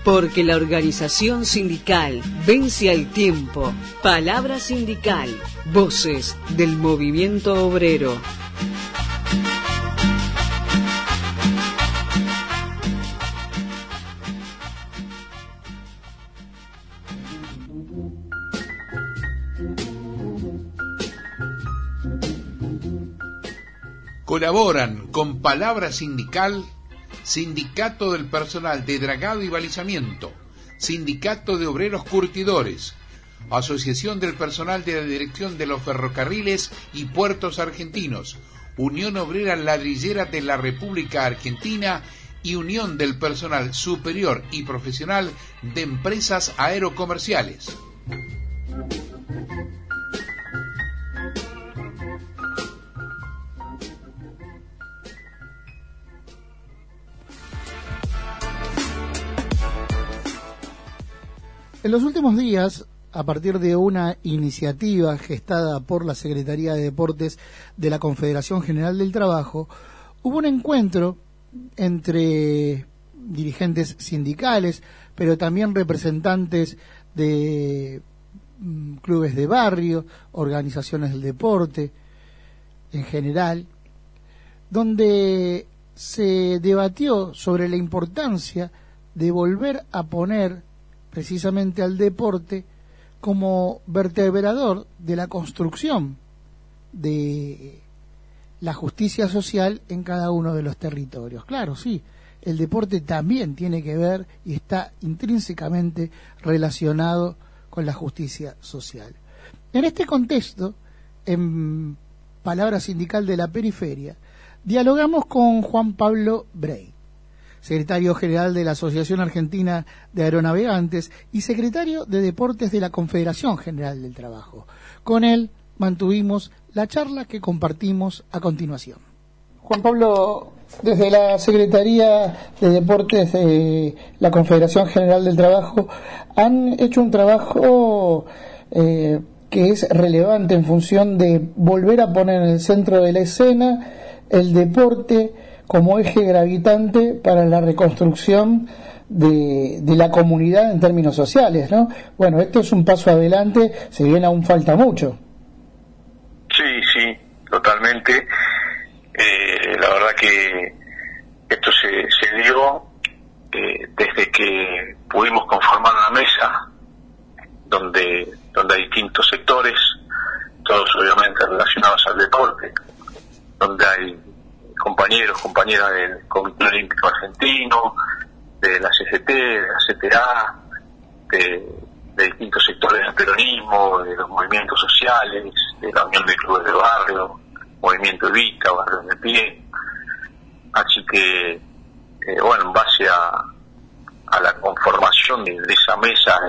Porque la organización sindical vence al tiempo. Palabra sindical. Voces del movimiento obrero. Colaboran con Palabra Sindical, Sindicato del Personal de Dragado y Balizamiento, Sindicato de Obreros Curtidores, Asociación del Personal de la Dirección de los Ferrocarriles y Puertos Argentinos, Unión Obrera Ladrillera de la República Argentina y Unión del Personal Superior y Profesional de Empresas Aerocomerciales. En los últimos días, a partir de una iniciativa gestada por la Secretaría de Deportes de la Confederación General del Trabajo, hubo un encuentro entre dirigentes sindicales, pero también representantes de clubes de barrio, organizaciones del deporte en general, donde se debatió sobre la importancia de volver a poner precisamente al deporte como vertebrador de la construcción de la justicia social en cada uno de los territorios. Claro, sí, el deporte también tiene que ver y está intrínsecamente relacionado con la justicia social. En este contexto, en Palabra Sindical de la Periferia, dialogamos con Juan Pablo Brey, secretario general de la Asociación Argentina de Aeronavegantes y secretario de Deportes de la Confederación General del Trabajo. Con él mantuvimos la charla que compartimos a continuación. Juan Pablo, desde la Secretaría de Deportes de la Confederación General del Trabajo, han hecho un trabajo que es relevante en función de volver a poner en el centro de la escena el deporte como eje gravitante para la reconstrucción de la comunidad en términos sociales, ¿no? Bueno, esto es un paso adelante, si bien aún falta mucho. Sí, totalmente. La verdad que esto se dio desde que pudimos conformar una mesa donde hay distintos sectores, todos obviamente relacionados al deporte, donde hay compañeras del Comité Olímpico Argentino, de la CGT, de la CTA, de distintos sectores del peronismo, de los movimientos sociales, de la Unión de Clubes de Barrio, Movimiento Evita, Barrio de Pie. Así que, en base a la conformación de esa mesa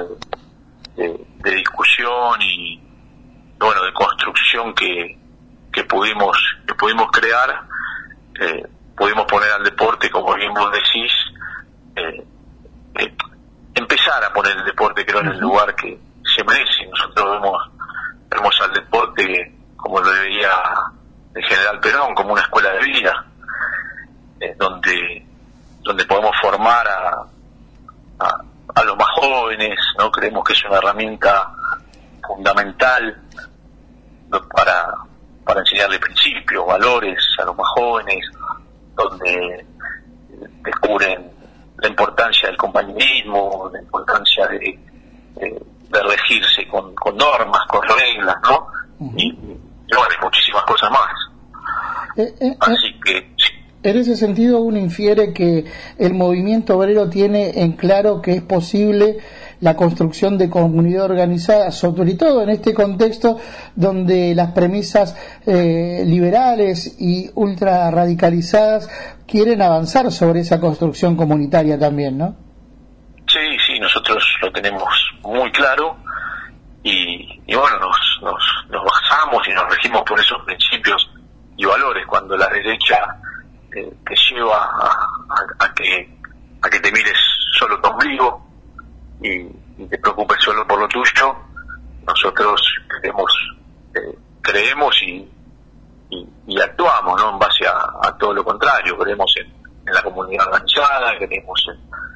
de discusión y, de construcción que pudimos crear, pudimos poner al deporte, como bien vos decís, empezar a poner el deporte, creo, en el lugar que se merece. Nosotros vemos al deporte, como lo veía el general Perón, como una escuela de vida, donde podemos formar a los más jóvenes, ¿no? Creemos que es una herramienta fundamental para enseñarle principios, valores a los más jóvenes, donde descubren la importancia del compañerismo, la importancia de regirse con normas, con reglas, ¿no? Y muchísimas cosas más. Así que sí. En ese sentido, uno infiere que el movimiento obrero tiene en claro que es posible la construcción de comunidad organizada, sobre todo en este contexto donde las premisas liberales y ultra radicalizadas quieren avanzar sobre esa construcción comunitaria también, ¿no? Sí, nosotros lo tenemos muy claro y nos basamos y nos regimos por esos principios y valores. Cuando la derecha te lleva a que te mires solo tu ombligo y te preocupes solo por lo tuyo, nosotros creemos y actuamos, ¿no? En base a todo lo contrario. Creemos en la comunidad organizada, creemos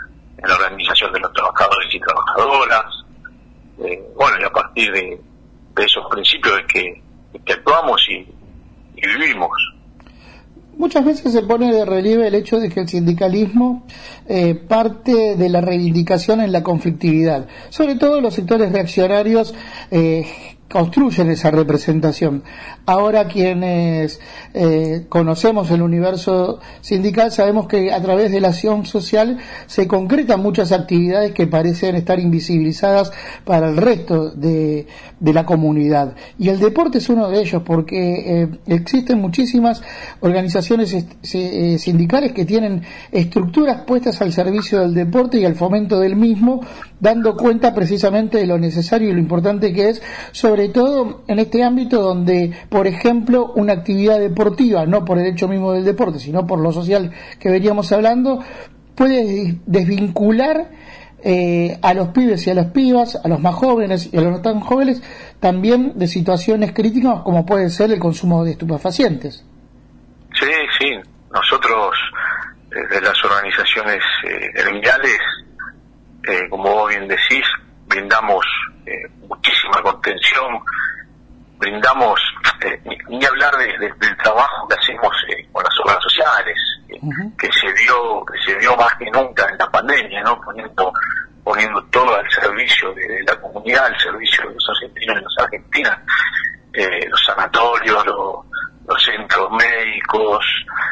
la organización de los trabajadores y trabajadoras. Bueno, y a partir de esos principios es que actuamos y vivimos. Muchas veces se pone de relieve el hecho de que el sindicalismo parte de la reivindicación en la conflictividad. Sobre todo los sectores reaccionarios construyen esa representación. Ahora quienes conocemos el universo sindical sabemos que a través de la acción social se concretan muchas actividades que parecen estar invisibilizadas para el resto de la comunidad. Y el deporte es uno de ellos, porque existen muchísimas organizaciones sindicales que tienen estructuras puestas al servicio del deporte y al fomento del mismo, dando cuenta precisamente de lo necesario y lo importante que es, sobre todo en este ámbito donde, por ejemplo, una actividad deportiva, no por el hecho mismo del deporte, sino por lo social que veníamos hablando, puede desvincular a los pibes y a las pibas, a los más jóvenes y a los no tan jóvenes, también de situaciones críticas como puede ser el consumo de estupefacientes. Sí, nosotros desde las organizaciones gremiales, como vos bien decís, brindamos muchísima contención, brindamos ni hablar del trabajo que hacemos con las obras sociales, que se dio más que nunca en la pandemia, ¿no? Poniendo todo al servicio de la comunidad, al servicio de los argentinos y las argentinas, los sanatorios, los centros médicos,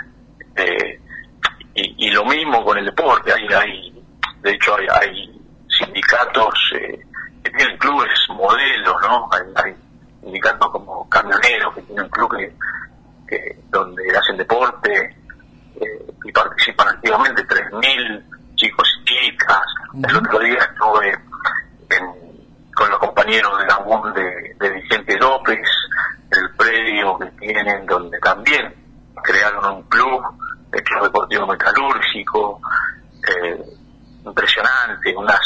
y lo mismo con el deporte. De hecho hay sindicatos que tienen clubes modelos, ¿no? Hay sindicatos como camioneros que tienen clubes donde hacen deporte y participan activamente 3.000 chicos y chicas. El otro día estuve con los compañeros de la UOM de Vicente López, el predio que tienen, donde también crearon un club, el Club Deportivo Metalúrgico, impresionante, unas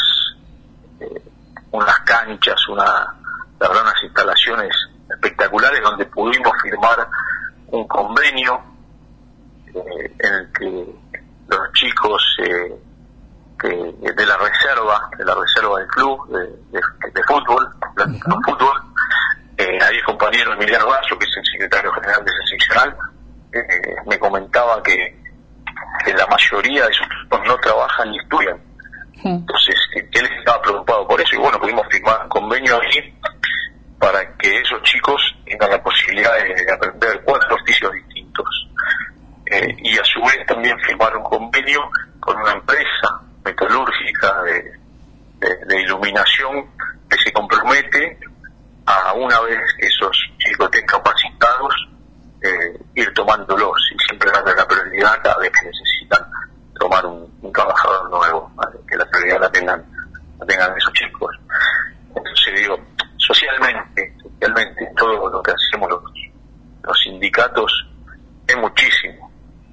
canchas, la verdad, unas instalaciones espectaculares donde pudimos firmar un convenio en el que los chicos de la reserva del club de fútbol, fútbol, ahí el compañero Emiliano Basso, que es el secretario general de esa seccional, me comentaba que la mayoría de esos chicos no trabajan ni estudian. Entonces él estaba preocupado por eso, y bueno, pudimos firmar un convenio ahí para que esos chicos tengan la posibilidad de aprender 4 oficios distintos, y a su vez también firmar un convenio con una empresa metalúrgica de iluminación que se compromete a, una vez que esos chicos estén capacitados, ir tomándolos, y siempre darle la prioridad cada vez que necesitan tomar un trabajador nuevo, ¿vale? Que la prioridad la tengan esos chicos. Entonces digo, socialmente todo lo que hacemos los sindicatos es muchísimo.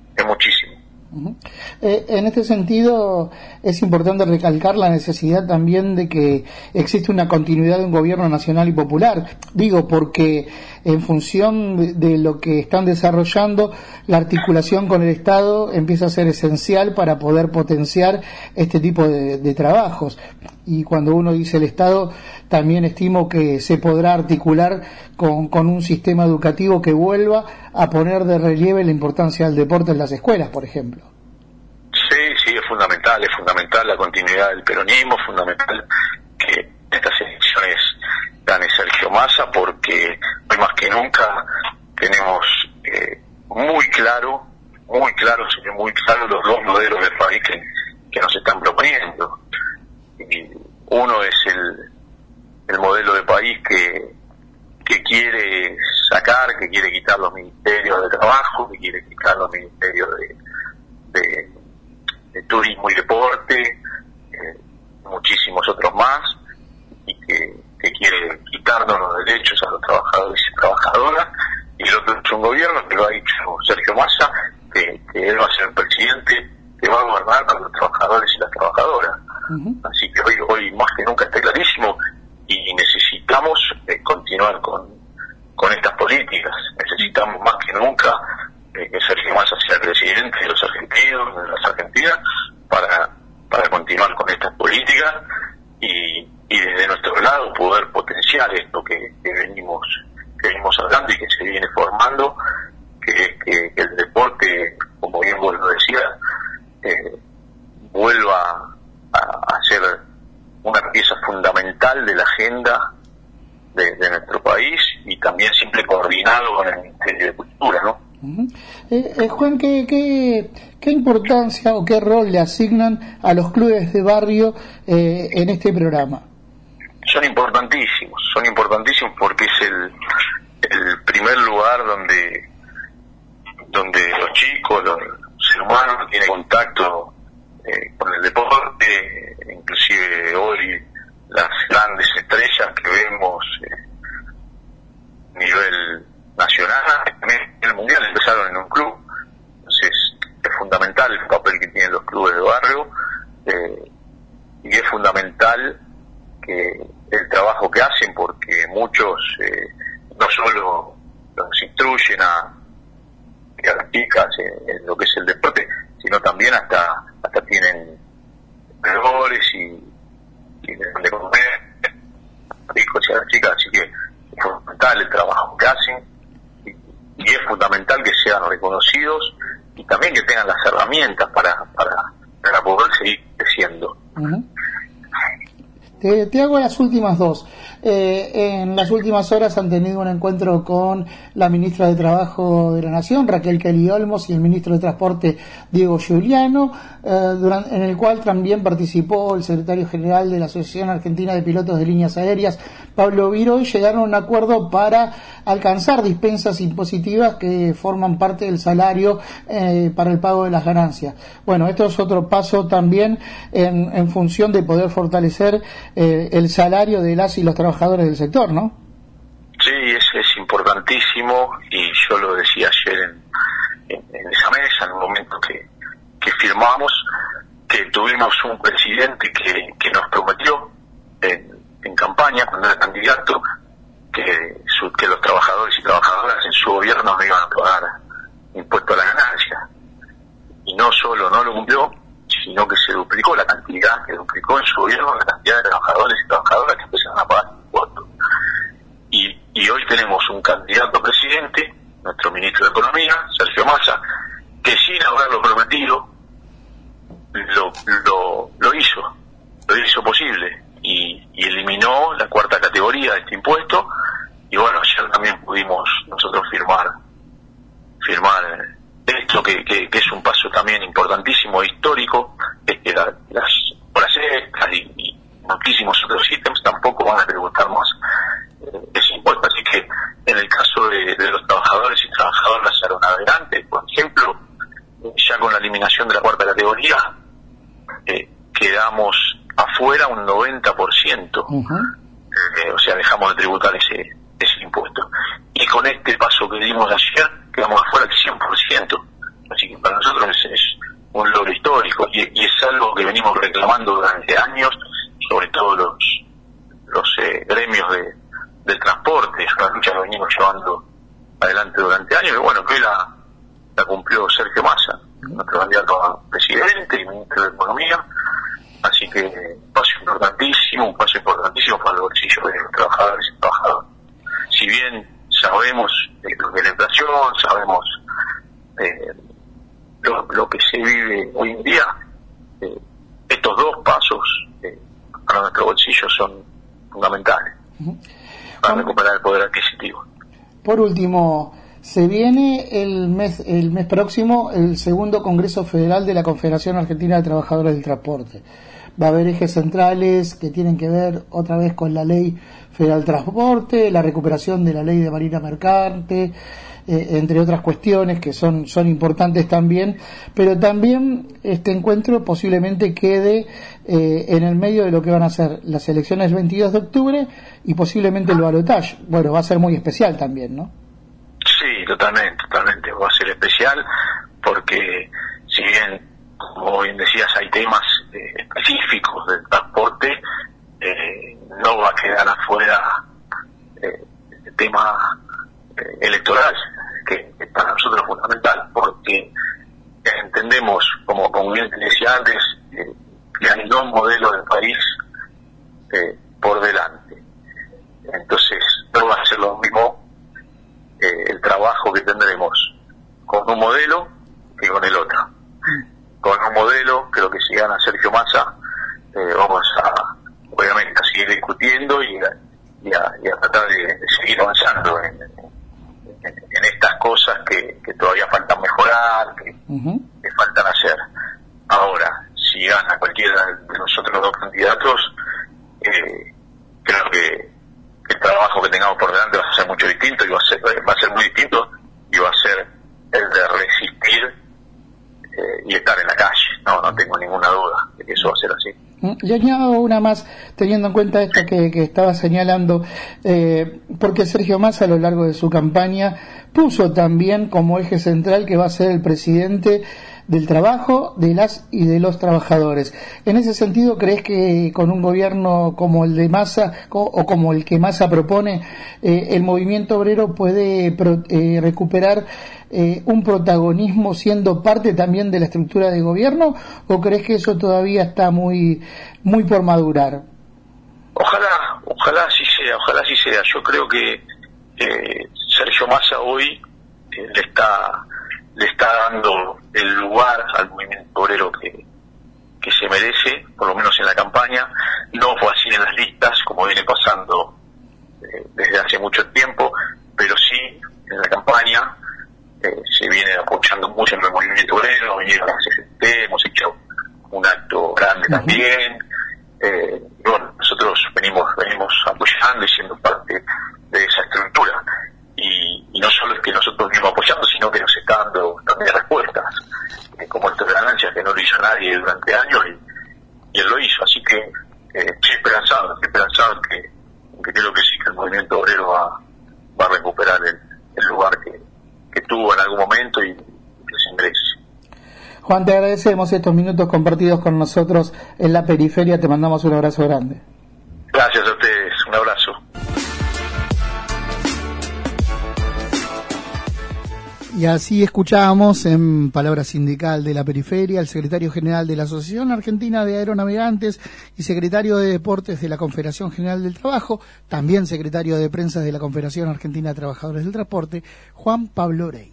En este sentido es importante recalcar la necesidad también de que existe una continuidad de un gobierno nacional y popular, digo porque en función de lo que están desarrollando, la articulación con el Estado empieza a ser esencial para poder potenciar este tipo de trabajos, y cuando uno dice el Estado también estimo que se podrá articular con un sistema educativo que vuelva a poner de relieve la importancia del deporte en las escuelas, por ejemplo. Sí, es fundamental la continuidad del peronismo, fundamental que estas elecciones gane Sergio Massa, porque hoy más que nunca tenemos muy claro los dos modelos de país que nos están proponiendo. Y uno es el modelo de país que quiere que quiere quitar los ministerios de trabajo, que quiere quitar los ministerios de turismo y deporte, muchísimos otros más, y que quiere quitarnos los derechos a los trabajadores y trabajadoras. Y el otro es un gobierno que lo ha dicho Sergio Massa, que él va a ser el presidente que va a gobernar para los trabajadores y las trabajadoras. Así que hoy más que nunca está clarísimo, y necesitamos continuar con estas políticas. Necesitamos más que nunca que Sergio Massa sea el presidente de los argentinos, de las argentinas, para continuar continuar con estas políticas y desde nuestro lado poder potenciar esto que venimos hablando y que se viene formando, que el deporte, como bien vos lo decías, vuelva a ser una pieza fundamental de la agenda de nuestro país, y también siempre coordinado con el Ministerio de Cultura, ¿no? Juan, ¿qué importancia o qué rol le asignan a los clubes de barrio en este programa? Son importantísimos porque es el primer lugar donde los chicos, los seres humanos tienen contacto con el deporte. Inclusive hoy las grandes estrellas que vemos a nivel nacional, también en el mundial, empezaron en un club. Entonces es fundamental el papel que tienen los clubes de barrio, y es fundamental que el trabajo que hacen, porque muchos no solo los instruyen a las chicas en lo que es el deporte, sino también hasta tienen valores y de comer ricos a las chicas. Así que es fundamental el trabajo que hacen, y es fundamental que sean reconocidos y también que tengan las herramientas para poder seguir creciendo. Uh-huh. Te hago las últimas dos. En las últimas horas han tenido un encuentro con la ministra de Trabajo de la Nación, Raquel Kelly Olmos, y el ministro de Transporte, Diego Giuliano, en el cual también participó el secretario general de la Asociación Argentina de Pilotos de Líneas Aéreas, Pablo Viro, y llegaron a un acuerdo para alcanzar dispensas impositivas que forman parte del salario para el pago de las ganancias. Bueno, esto es otro paso también en función de poder fortalecer el salario de las y los trabajadores del sector, ¿no? Sí, es importantísimo, y yo lo decía ayer en esa mesa, en un momento que firmamos, que tuvimos un presidente que nos prometió en campaña, cuando era candidato, que los trabajadores y trabajadoras en su gobierno no iban a pagar impuesto a la ganancia. Y no solo no lo cumplió, sino que se duplicó la cantidad, que duplicó en su gobierno la cantidad de trabajadores y trabajadoras que empezaron a pagar impuestos. Y hoy tenemos un candidato a presidente, nuestro ministro de Economía, Sergio Massa, que sin haberlo prometido, lo hizo posible, y eliminó la cuarta categoría de este impuesto. Y bueno, ayer también pudimos nosotros firmar esto, que es un paso también importantísimo e histórico, es que las horas extras y muchísimos otros ítems tampoco van a tributar más ese impuesto. Así que en el caso de los trabajadores y trabajadoras aeronavegantes, por ejemplo, ya con la eliminación de la cuarta categoría, quedamos afuera un 90%. Uh-huh. O sea, dejamos de tributar ese impuesto. Y con este paso que dimos ayer, quedamos afuera el 100%. Así que para nosotros es un logro histórico, y es algo que venimos reclamando durante años, sobre todo los gremios del transporte. Es una lucha que venimos llevando adelante durante años, y bueno, que la cumplió Sergio Massa, nuestro candidato a presidente y ministro de Economía. Así que un paso importantísimo para los bolsillos de los trabajadores y trabajadoras. Si bien sabemos de la inflación, sabemos lo que se vive hoy en día, estos dos pasos para nuestro bolsillo son fundamentales para recuperar el poder adquisitivo. Por último, se viene el mes próximo el segundo Congreso Federal de la Confederación Argentina de Trabajadores del Transporte. Va a haber ejes centrales que tienen que ver otra vez con la Ley Federal del Transporte, la recuperación de la Ley de Marina Mercante, entre otras cuestiones que son importantes también, pero también este encuentro posiblemente quede en el medio de lo que van a ser las elecciones del 22 de octubre y posiblemente el balotaje. Bueno, va a ser muy especial también, ¿no? Sí, totalmente, va a ser especial, porque si bien, como bien decías, hay temas específicos del transporte, no va a quedar afuera el tema electoral, que para nosotros es fundamental, porque entendemos, como bien te decía antes, que hay dos modelos del país por delante. Entonces no va a ser lo mismo el trabajo que tendremos con un modelo que con el otro. Con un modelo, creo que si gana Sergio Massa, vamos a, obviamente, a seguir discutiendo y a tratar de seguir avanzando en estas cosas que todavía faltan mejorar, que faltan hacer. Ahora, si gana cualquiera de los otros dos candidatos, creo que el trabajo que tengamos por delante va a ser mucho distinto y va a ser muy distinto y va a ser el de resistir y estar en la calle. No tengo ninguna duda de que eso va a ser así. Le añado una más, teniendo en cuenta esto que estaba señalando, porque Sergio Massa a lo largo de su campaña puso también como eje central que va a ser el presidente del trabajo, de las y de los trabajadores. En ese sentido, ¿crees que con un gobierno como el de Massa o como el que Massa propone, el movimiento obrero puede recuperar un protagonismo siendo parte también de la estructura de gobierno, o crees que eso todavía está muy por madurar? Ojalá sí sea. Yo creo que Sergio Massa hoy le está dando el lugar al movimiento obrero que se merece, por lo menos en la campaña. No fue así en las listas, como viene pasando desde hace mucho tiempo, pero sí en la campaña se viene apoyando mucho en el movimiento obrero, vinieron las CGT, hemos hecho un acto grande también. Bueno, nosotros venimos apoyando y siendo parte de esa estructura. Y no solo es que nosotros venimos apoyando, sino que nos está dando también respuestas, como esta ganancia que no lo hizo nadie durante años y él lo hizo. Así que estoy esperanzado que creo que sí, que el movimiento obrero va a recuperar el lugar que tuvo en algún momento y que se merece. Juan, te agradecemos estos minutos compartidos con nosotros en la periferia, te mandamos un abrazo grande. Gracias a ustedes, un abrazo. Y así escuchábamos en Palabra Sindical de la Periferia al secretario general de la Asociación Argentina de Aeronavegantes y secretario de Deportes de la Confederación General del Trabajo, también secretario de Prensa de la Confederación Argentina de Trabajadores del Transporte, Juan Pablo Orey.